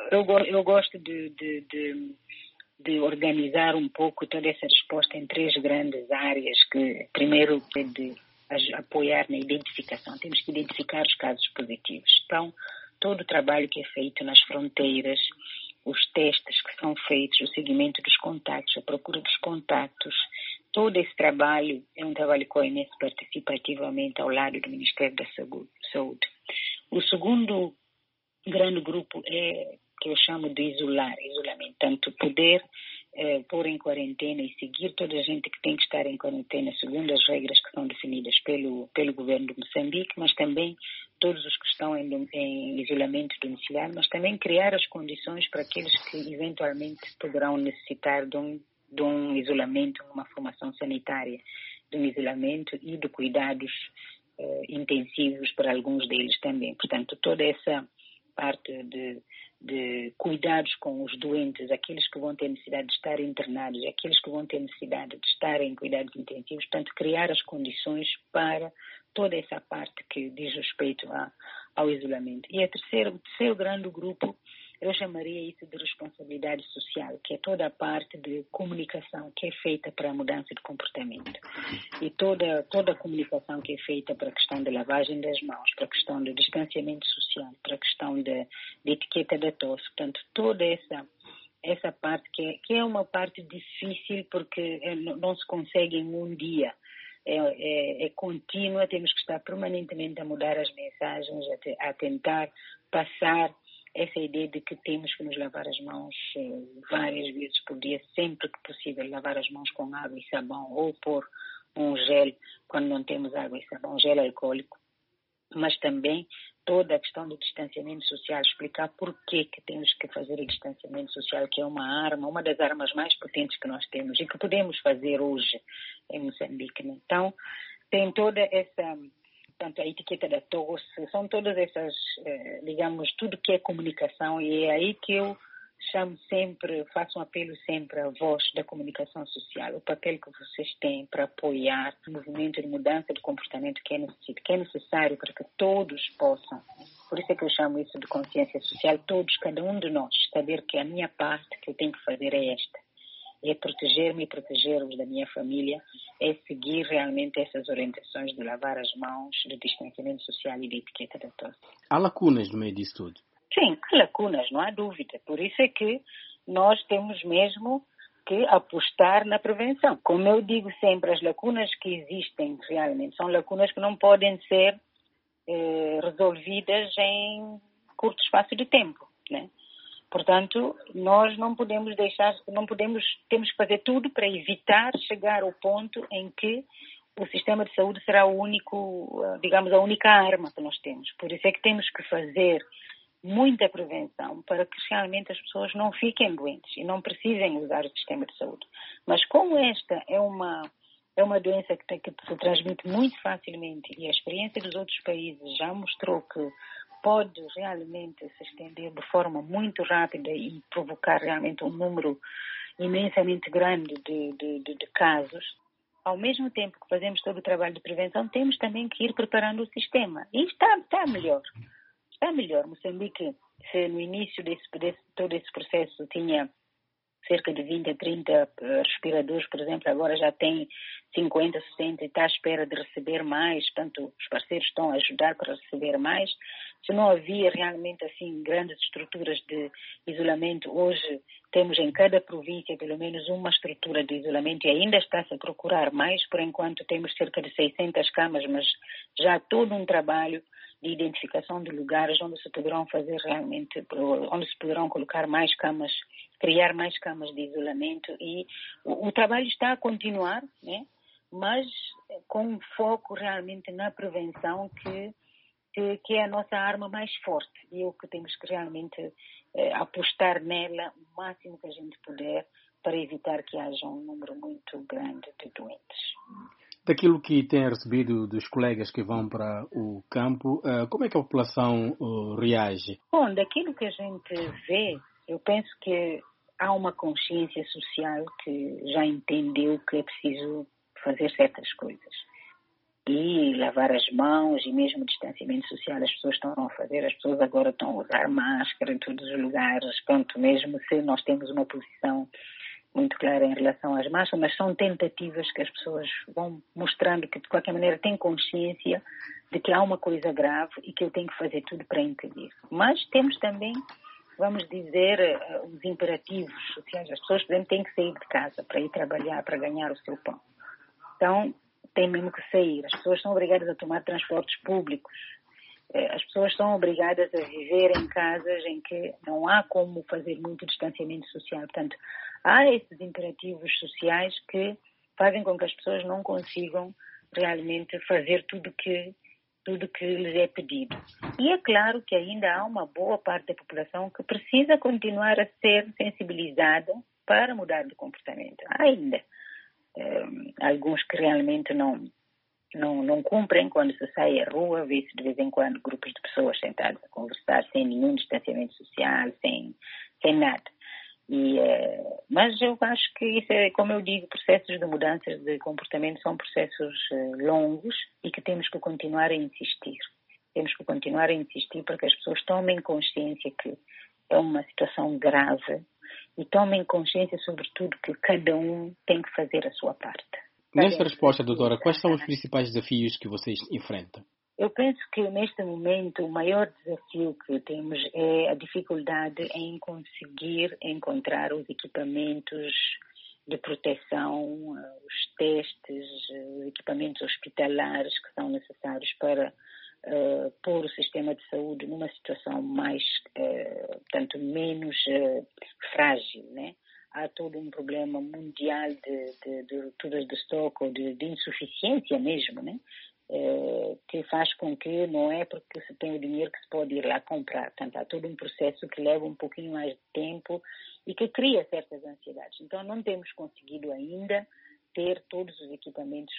eu gosto de organizar um pouco toda essa resposta em 3 grandes áreas, que primeiro é de apoiar na identificação. Temos que identificar os casos positivos. Então, todo o trabalho que é feito nas fronteiras, os testes que são feitos, o seguimento dos contactos, a procura dos contactos, todo esse trabalho é um trabalho que a OMS participa ativamente ao lado do Ministério da Saúde. O segundo grande grupo é que eu chamo de isolamento, tanto poder pôr em quarentena e seguir toda a gente que tem que estar em quarentena segundo as regras que são definidas pelo governo de Moçambique, mas também todos os que estão em isolamento domiciliar, mas também criar as condições para aqueles que eventualmente poderão necessitar de um isolamento, uma formação sanitária, de um isolamento e de cuidados intensivos para alguns deles também. Portanto, toda essa parte de cuidados com os doentes, aqueles que vão ter necessidade de estar internados, aqueles que vão ter necessidade de estar em cuidados intensivos, portanto, criar as condições para toda essa parte que diz respeito ao isolamento. E o terceiro grande grupo, eu chamaria isso de responsabilidade social, que é toda a parte de comunicação que é feita para a mudança de comportamento. E toda a comunicação que é feita para a questão da lavagem das mãos, para a questão do distanciamento social, para a questão da etiqueta da tosse. Portanto, toda essa parte que é uma parte difícil porque não se consegue em um dia. É contínua, temos que estar permanentemente a mudar as mensagens, a tentar passar essa ideia de que temos que nos lavar as mãos várias vezes por dia, sempre que possível, lavar as mãos com água e sabão ou pôr um gel quando não temos água e sabão, gel alcoólico, mas também toda a questão do distanciamento social, explicar porquê que temos que fazer o distanciamento social, que é uma arma, uma das armas mais potentes que nós temos e que podemos fazer hoje em Moçambique. Então, tem toda essa... Portanto, a etiqueta da tosse, são todas essas, digamos, tudo que é comunicação, e é aí que eu faço um apelo sempre à voz da comunicação social, o papel que vocês têm para apoiar o movimento de mudança de comportamento que é necessário para que todos possam. Por isso é que eu chamo isso de consciência social, todos, cada um de nós, saber que a minha parte que eu tenho que fazer é esta. É proteger-me e proteger os da minha família, é seguir realmente essas orientações de lavar as mãos, de distanciamento social e de etiqueta da tosse. Há lacunas no meio disso tudo? Sim, há lacunas, não há dúvida. Por isso é que nós temos mesmo que apostar na prevenção. Como eu digo sempre, as lacunas que existem realmente são lacunas que não podem ser resolvidas em curto espaço de tempo, né? Portanto, nós não podemos temos que fazer tudo para evitar chegar ao ponto em que o sistema de saúde será o único, digamos, a única arma que nós temos. Por isso é que temos que fazer muita prevenção para que realmente as pessoas não fiquem doentes e não precisem usar o sistema de saúde. Mas como esta é uma doença que se transmite muito facilmente e a experiência dos outros países já mostrou que pode realmente se estender de forma muito rápida e provocar realmente um número imensamente grande de casos. Ao mesmo tempo que fazemos todo o trabalho de prevenção, temos também que ir preparando o sistema. E está melhor. Está melhor. Moçambique, se no início todo esse processo tinha cerca de 20 a 30 respiradores, por exemplo, agora já tem 50, 60 e está à espera de receber mais, portanto, os parceiros estão a ajudar para receber mais. Se não havia realmente assim grandes estruturas de isolamento, hoje temos em cada província pelo menos uma estrutura de isolamento e ainda está-se a procurar mais. Por enquanto temos cerca de 600 camas, mas já há todo um trabalho de identificação de lugares onde se poderão fazer realmente, onde se poderão colocar mais camas, criar mais camas de isolamento, e o trabalho está a continuar, né? Mas com um foco realmente na prevenção que é a nossa arma mais forte e o que temos que realmente apostar nela o máximo que a gente puder para evitar que haja um número muito grande de doentes. Daquilo que tem recebido dos colegas que vão para o campo, como é que a população reage? Bom, daquilo que a gente vê, eu penso que há uma consciência social que já entendeu que é preciso fazer certas coisas. e lavar as mãos e mesmo o distanciamento social as pessoas estão a fazer, as pessoas agora estão a usar máscara em todos os lugares, pronto, mesmo se nós temos uma posição muito clara em relação às máscaras, mas são tentativas que as pessoas vão mostrando que de qualquer maneira têm consciência de que há uma coisa grave e que eu tenho que fazer tudo para impedir. Mas temos também, vamos dizer, os imperativos sociais. As pessoas, por exemplo, têm que sair de casa para ir trabalhar, para ganhar o seu pão. Então, têm mesmo que sair. As pessoas são obrigadas a tomar transportes públicos. As pessoas são obrigadas a viver em casas em que não há como fazer muito distanciamento social. Portanto, há esses imperativos sociais que fazem com que as pessoas não consigam realmente fazer tudo que lhes é pedido. E é claro que ainda há uma boa parte da população que precisa continuar a ser sensibilizada para mudar de comportamento. Há ainda alguns que realmente não cumprem quando se sai à rua, vê-se de vez em quando grupos de pessoas sentadas a conversar sem nenhum distanciamento social, sem nada. Mas eu acho que isso é, como eu digo, processos de mudanças de comportamento são processos longos e que temos que continuar a insistir. Temos que continuar a insistir para que as pessoas tomem consciência que é uma situação grave e tomem consciência, sobretudo, que cada um tem que fazer a sua parte. Nesta resposta, doutora, quais são os principais desafios que vocês enfrentam? Eu penso que neste momento o maior desafio que temos é a dificuldade em conseguir encontrar os equipamentos de proteção, os testes, os equipamentos hospitalares que são necessários para pôr o sistema de saúde numa situação mais, portanto, menos frágil, né? Há todo um problema mundial de rupturas de estoque ou de insuficiência mesmo, né? Que faz com que não é porque se tem o dinheiro que se pode ir lá comprar. Portanto, há todo um processo que leva um pouquinho mais de tempo e que cria certas ansiedades. Então, não temos conseguido ainda ter todos os equipamentos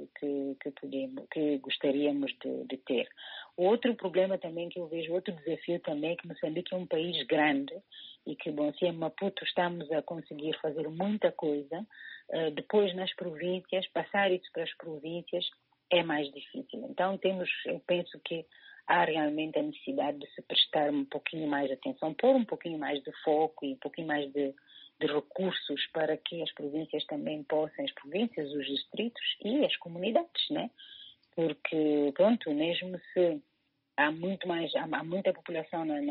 que gostaríamos de ter. Outro problema também que eu vejo, outro desafio também é que Moçambique é um país grande e que, bom, se em Maputo estamos a conseguir fazer muita coisa, depois nas províncias, passar isso para as províncias é mais difícil. Então eu penso que há realmente a necessidade de se prestar um pouquinho mais de atenção, pôr um pouquinho mais de foco e um pouquinho mais de recursos para que as províncias também possam, as províncias, os distritos e as comunidades, né? Porque, pronto, mesmo se há muita população na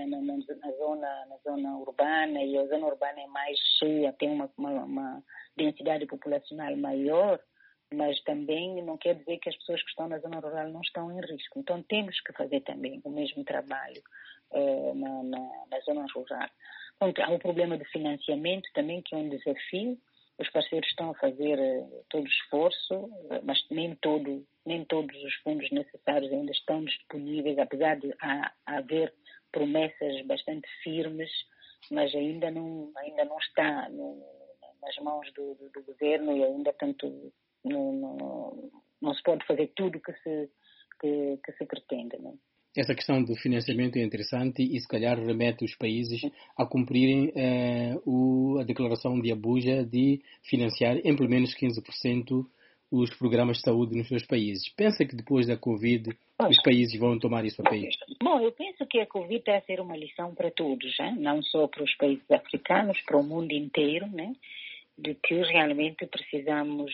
zona urbana e a zona urbana é mais cheia, tem uma densidade populacional maior, mas também não quer dizer que as pessoas que estão na zona rural não estão em risco. Então temos que fazer também o mesmo trabalho na zona rural. Então, há um problema de financiamento também, que é um desafio. Os parceiros estão a fazer todo o esforço, mas nem todos os fundos necessários ainda estão disponíveis, apesar de haver promessas bastante firmes, mas ainda não está nas mãos do governo e ainda, tanto não se pode fazer tudo que se pretende, não? Essa questão do financiamento é interessante e se calhar remete os países a cumprirem a declaração de Abuja de financiar em pelo menos 15% os programas de saúde nos seus países. Pensa que depois da Covid os países vão tomar isso a peito? Bom, eu penso que a Covid está a ser uma lição para todos, hein? Não só para os países africanos, para o mundo inteiro, né? De que realmente precisamos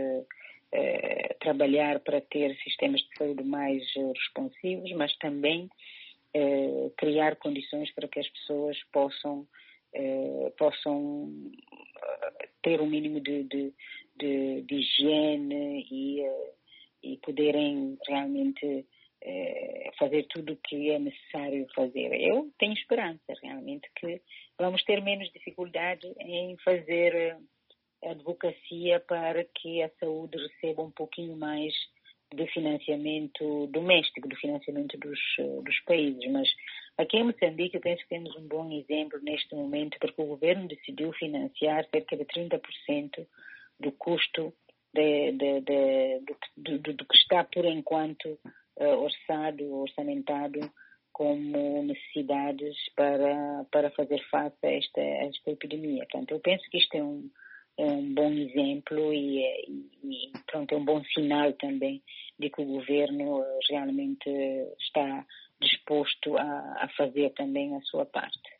trabalhar para ter sistemas de saúde mais responsivos, mas também criar condições para que as pessoas possam ter um mínimo de higiene e poderem realmente fazer tudo o que é necessário fazer. Eu tenho esperança realmente que vamos ter menos dificuldade em fazer advocacia para que a saúde receba um pouquinho mais de financiamento doméstico, do financiamento dos países. Mas aqui em Moçambique eu penso que temos um bom exemplo neste momento, porque o governo decidiu financiar cerca de 30% do custo do que está por enquanto orçamentado como necessidades para fazer face a esta epidemia. Portanto, eu penso que isto é é um bom exemplo e pronto, é um bom sinal também de que o governo realmente está disposto a fazer também a sua parte.